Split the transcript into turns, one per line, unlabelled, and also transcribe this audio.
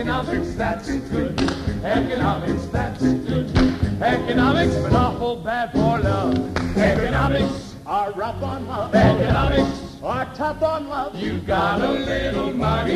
Economics, that's good. Economics, that's good. Economics, been awful bad for love. Economics are rough on love. Economics are tough on love. You got a little money